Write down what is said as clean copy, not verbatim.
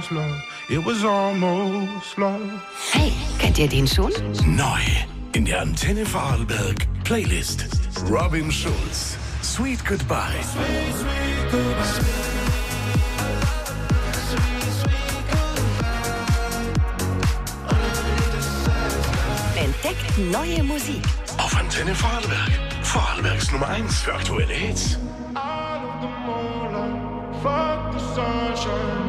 almost love. It was almost love. Hey, kennt ihr den schon? Neu in der Antenne Vorarlberg Playlist. Robin Schulz, Sweet Goodbye. Sweet, sweet goodbye. Entdeckt neue Musik. Auf Antenne Vorarlberg. Vorarlbergs Nummer 1 für aktuelle Hits. Out of the moonlight, fuck the sunshine.